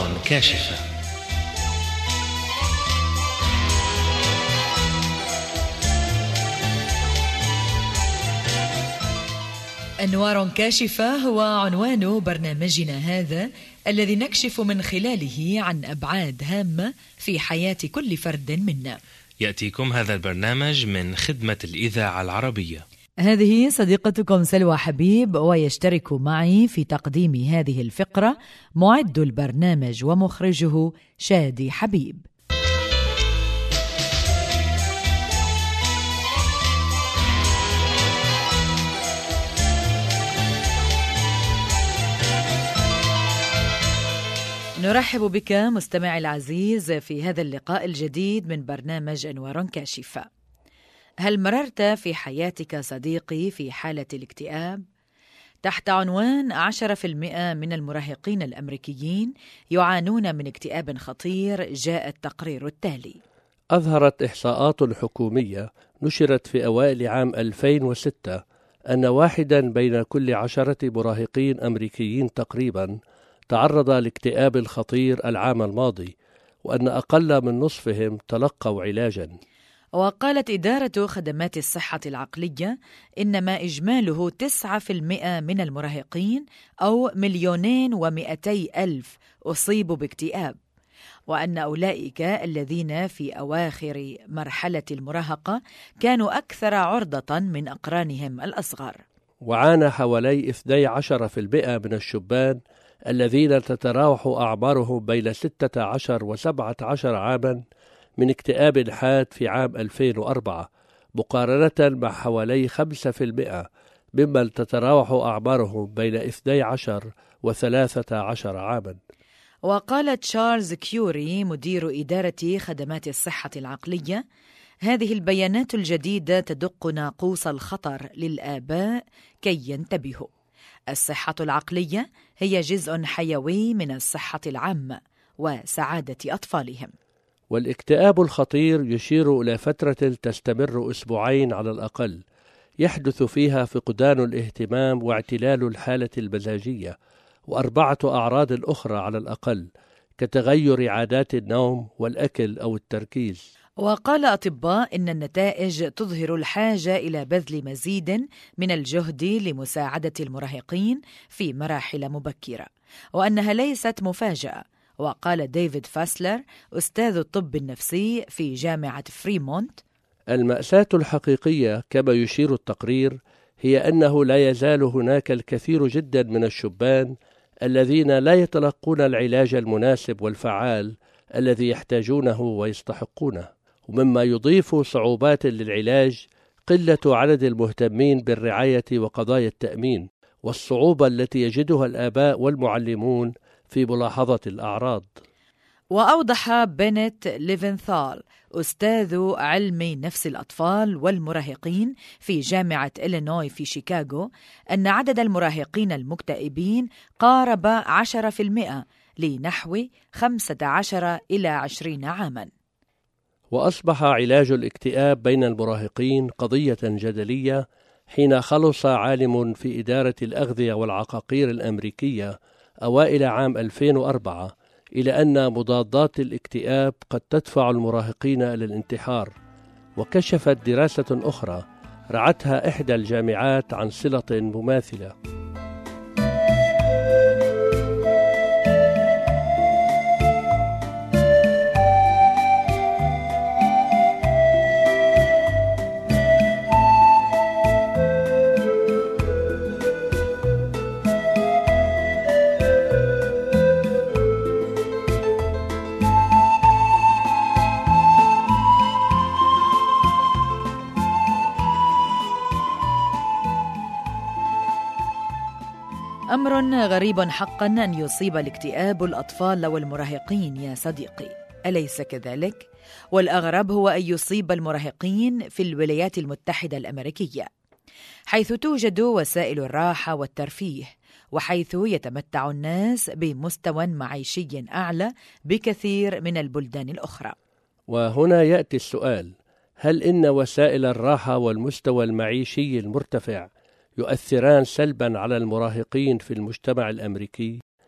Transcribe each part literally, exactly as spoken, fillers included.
كاشفة. أنوار كاشفة هو عنوان برنامجنا هذا، الذي نكشف من خلاله عن أبعاد هامة في حياة كل فرد منا. يأتيكم هذا البرنامج من خدمة الإذاعة العربية. هذه صديقتكم سلوى حبيب، ويشترك معي في تقديم هذه الفقرة معد البرنامج ومخرجه شادي حبيب. نرحب بك مستمعي العزيز في هذا اللقاء الجديد من برنامج أنوار كاشفة. هل مررت في حياتك صديقي في حالة الاكتئاب؟ تحت عنوان عشرة بالمئة من المراهقين الأمريكيين يعانون من اكتئاب خطير، جاء التقرير التالي. أظهرت إحصاءات حكومية نشرت في أوائل عام ألفين وستة أن واحدا بين كل عشرة مراهقين أمريكيين تقريبا تعرض لاكتئاب الخطير العام الماضي، وأن أقل من نصفهم تلقوا علاجا. وقالت إدارة خدمات الصحة العقلية إن ما إجماله تسعة بالمئة من المراهقين أو مليونين ومئتي ألف أصيبوا باكتئاب، وأن أولئك الذين في أواخر مرحلة المراهقة كانوا أكثر عرضة من أقرانهم الأصغر. وعانى حوالي اثني عشر بالمئة من الشبان الذين تتراوح أعمارهم بين ستة عشر وسبعة عشر عاما من اكتئاب حاد في عام ألفين وأربعة، مقارنة مع حوالي خمسة بالمئة ممن تتراوح أعمارهم بين اثني عشر وثلاثة عشر عاما. وقال تشارلز كيوري مدير إدارة خدمات الصحة العقلية: هذه البيانات الجديدة تدق ناقوس الخطر للآباء كي ينتبهوا. الصحة العقلية هي جزء حيوي من الصحة العامة وسعادة أطفالهم. والاكتئاب الخطير يشير إلى فترة تستمر أسبوعين على الأقل، يحدث فيها فقدان الاهتمام واعتلال الحالة المزاجية، وأربعة أعراض أخرى على الأقل كتغير عادات النوم والأكل أو التركيز. وقال أطباء إن النتائج تظهر الحاجة إلى بذل مزيد من الجهد لمساعدة المراهقين في مراحل مبكرة، وأنها ليست مفاجأة. وقال ديفيد فاسلر أستاذ الطب النفسي في جامعة فريمونت: المأساة الحقيقية كما يشير التقرير هي أنه لا يزال هناك الكثير جدا من الشبان الذين لا يتلقون العلاج المناسب والفعال الذي يحتاجونه ويستحقونه، ومما يضيف صعوبات للعلاج قلة عدد المهتمين بالرعاية وقضايا التأمين، والصعوبة التي يجدها الآباء والمعلمون في ملاحظة الأعراض. وأوضح بنت ليفنثال أستاذ علم نفس الأطفال والمراهقين في جامعة إلينوي في شيكاغو أن عدد المراهقين المكتئبين قارب عشرة بالمئة لنحو خمسة عشر إلى عشرين عاماً. وأصبح علاج الاكتئاب بين المراهقين قضية جدلية حين خلص عالم في إدارة الأغذية والعقاقير الأمريكية أوائل عام ألفين وأربعة إلى أن مضادات الاكتئاب قد تدفع المراهقين إلى الانتحار. وكشفت دراسة أخرى رعتها إحدى الجامعات عن صلة مماثلة. أمر غريب حقا أن يصيب الاكتئاب الأطفال والمراهقين يا صديقي، أليس كذلك؟ والأغرب هو أن يصيب المراهقين في الولايات المتحدة الأمريكية، حيث توجد وسائل الراحة والترفيه، وحيث يتمتع الناس بمستوى معيشي أعلى بكثير من البلدان الأخرى. وهنا يأتي السؤال: هل إن وسائل الراحة والمستوى المعيشي المرتفع يؤثران سلبا على المراهقين في المجتمع الأمريكي؟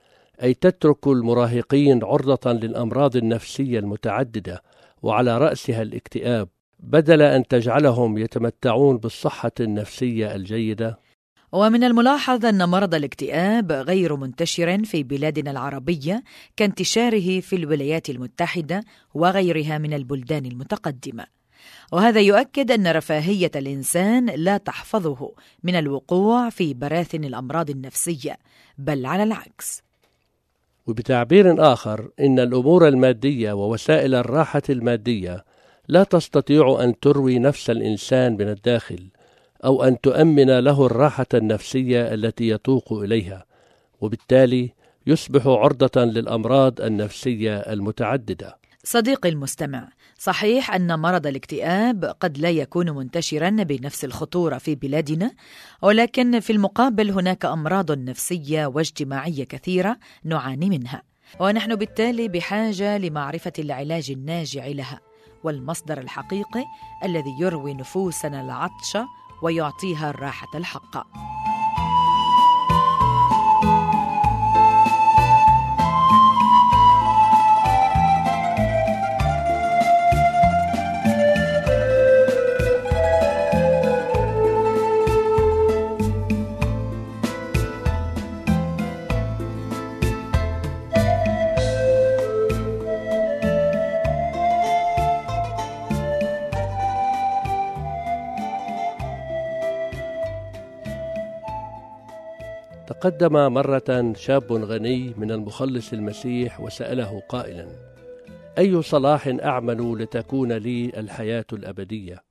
أي تترك المراهقين عرضة للأمراض النفسية المتعددة وعلى رأسها الاكتئاب، بدل أن تجعلهم يتمتعون بالصحة النفسية الجيدة. ومن الملاحظ أن مرض الاكتئاب غير منتشر في بلادنا العربية كانتشاره في الولايات المتحدة وغيرها من البلدان المتقدمة، وهذا يؤكد أن رفاهية الإنسان لا تحفظه من الوقوع في براثن الأمراض النفسية، بل على العكس. وبتعبير آخر، إن الأمور المادية ووسائل الراحة المادية لا تستطيع أن تروي نفس الإنسان من الداخل، أو أن تؤمن له الراحة النفسية التي يتوق إليها، وبالتالي يصبح عرضة للأمراض النفسية المتعددة. صديقي المستمع، صحيح أن مرض الاكتئاب قد لا يكون منتشراً بنفس الخطورة في بلادنا، ولكن في المقابل هناك أمراض نفسية واجتماعية كثيرة نعاني منها، ونحن بالتالي بحاجة لمعرفة العلاج الناجع لها والمصدر الحقيقي الذي يروي نفوسنا العطش ويعطيها الراحة الحقة. تقدم مرة شاب غني من المخلص المسيح وسأله قائلا: أي صلاح أعمل لتكون لي الحياة الأبدية؟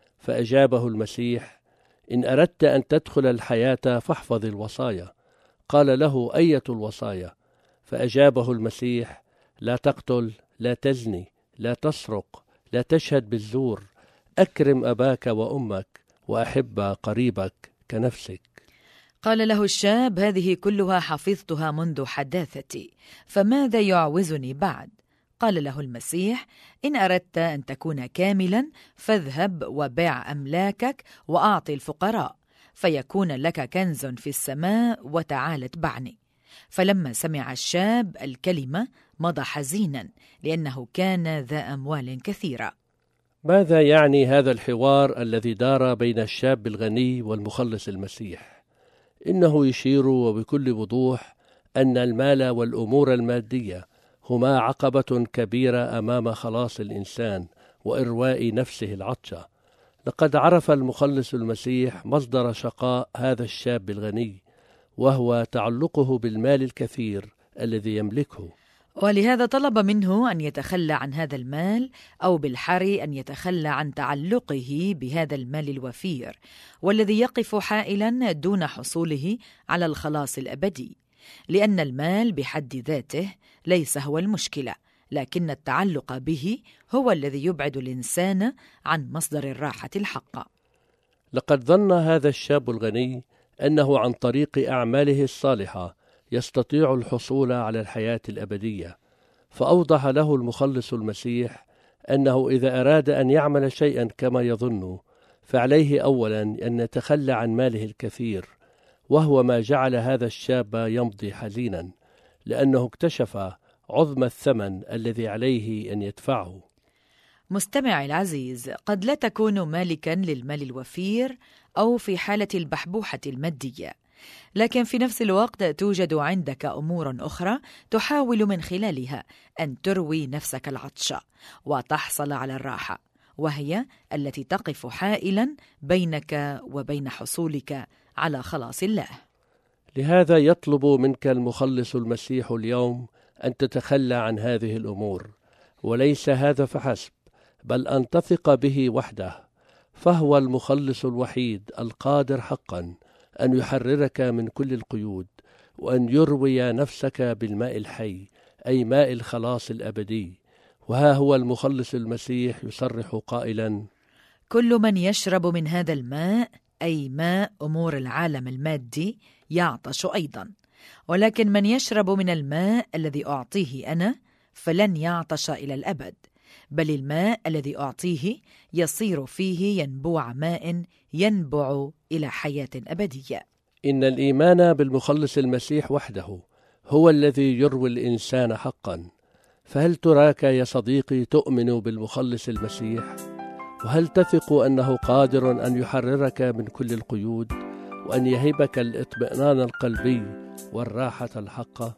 فأجابه المسيح: إن أردت أن تدخل الحياة فاحفظ الوصايا. قال له: أية الوصايا؟ فأجابه المسيح: لا تقتل، لا تزني، لا تسرق، لا تشهد بالزور، أكرم أباك وأمك، وأحب قريبك كنفسك. قال له الشاب: هذه كلها حفظتها منذ حداثتي، فماذا يعوزني بعد؟ قال له المسيح: إن أردت أن تكون كاملا فاذهب وبيع أملاكك وأعطي الفقراء، فيكون لك كنز في السماء، وتعال اتبعني. فلما سمع الشاب الكلمة مضى حزينا، لأنه كان ذا أموال كثيرة. ماذا يعني هذا الحوار الذي دار بين الشاب الغني والمخلص المسيح؟ إنه يشير وبكل وضوح أن المال والأمور المادية هما عقبة كبيرة أمام خلاص الإنسان وإرواء نفسه العطشة. لقد عرف المخلص المسيح مصدر شقاء هذا الشاب الغني، وهو تعلقه بالمال الكثير الذي يملكه، ولهذا طلب منه أن يتخلى عن هذا المال، أو بالحري أن يتخلى عن تعلقه بهذا المال الوفير، والذي يقف حائلا دون حصوله على الخلاص الأبدي، لأن المال بحد ذاته ليس هو المشكلة، لكن التعلق به هو الذي يبعد الإنسان عن مصدر الراحة الحقة. لقد ظن هذا الشاب الغني أنه عن طريق أعماله الصالحة يستطيع الحصول على الحياة الأبدية، فأوضح له المخلص المسيح أنه إذا أراد أن يعمل شيئا كما يظن، فعليه أولا أن يتخلى عن ماله الكثير، وهو ما جعل هذا الشاب يمضي حزينا، لأنه اكتشف عظم الثمن الذي عليه أن يدفعه. مستمعي العزيز، قد لا تكون مالكا للمال الوفير أو في حالة البحبوحة المادية، لكن في نفس الوقت توجد عندك أمور أخرى تحاول من خلالها أن تروي نفسك العطش وتحصل على الراحة، وهي التي تقف حائلا بينك وبين حصولك على خلاص الله. لهذا يطلب منك المخلص المسيح اليوم أن تتخلى عن هذه الأمور، وليس هذا فحسب، بل أن تثق به وحده، فهو المخلص الوحيد القادر حقا أن يحررك من كل القيود، وأن يروي نفسك بالماء الحي، أي ماء الخلاص الأبدي. وها هو المخلص المسيح يصرح قائلا: كل من يشرب من هذا الماء، أي ماء أمور العالم المادي، يعطش أيضا، ولكن من يشرب من الماء الذي أعطيه أنا فلن يعطش إلى الأبد، بل الماء الذي أعطيه يصير فيه ينبوع ماء ينبع إلى حياة أبدية. إن الإيمان بالمخلص المسيح وحده هو الذي يروي الإنسان حقا. فهل تراك يا صديقي تؤمن بالمخلص المسيح؟ وهل تثق أنه قادر أن يحررك من كل القيود وأن يهبك الاطمئنان القلبي والراحة الحقة؟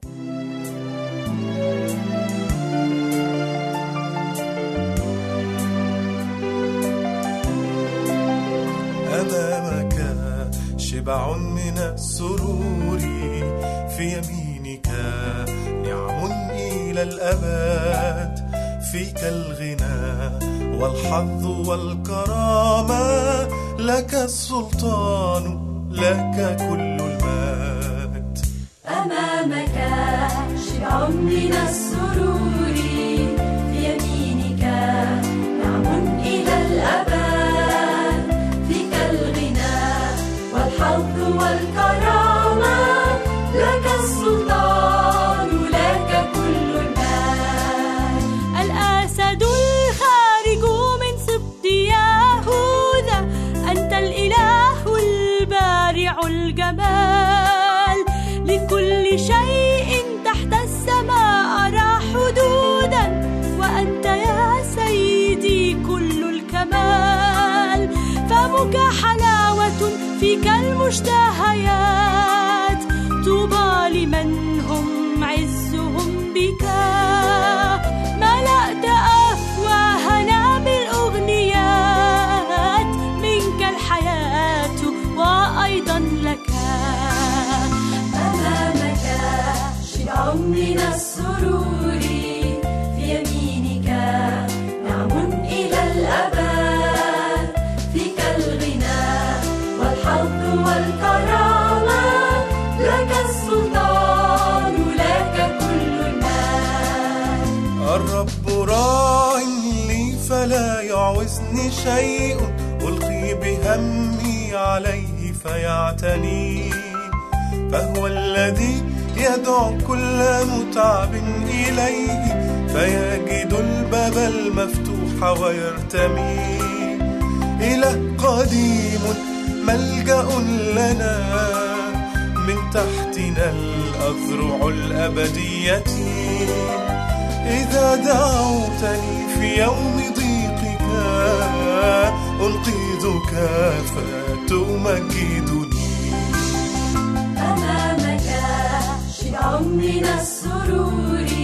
أمامك شبع من السرور، في يمينك نعم إلى الأبد، فيك الغنى والحظ والكرامة، لك السلطان لك كل المجد. أمامك شبع من السرور، في يمينك نعم إلى الأبد، فيك الغنى والحظ والكرامة، لك السلطان لك كل المجد. الأسد الخارج من سبط يهوذا، أنت الإله البارع الجمال، لكل شيء تحت السماء أرى حدودا، وأنت يا سيدي كل الكمال. فمك حلاوة فيك المشتهيات، طوبى لمن هم عزهم بك. ملأت أفواهنا بالأغنيات، منك الحياة وأيضا لك. أمامك شبع من السرور، في يمينك نعم إلى الأبد، فيك الغنى والحظ والكرامة، لك السلطان لك كل المجد. الرب راع لي فلا يعوزني شيء، ألقي بهمي عليه فيعتني، فهو الذي يدعو كل متعب إليه، فيجد الباب المفتوح ويرتمي. إله قديم ملجأ لنا، من تحتنا الأذرع الأبدية، إذا دعوتني في يوم ضيقك أنقذك فتمجدني. أمامك شبع من السرور،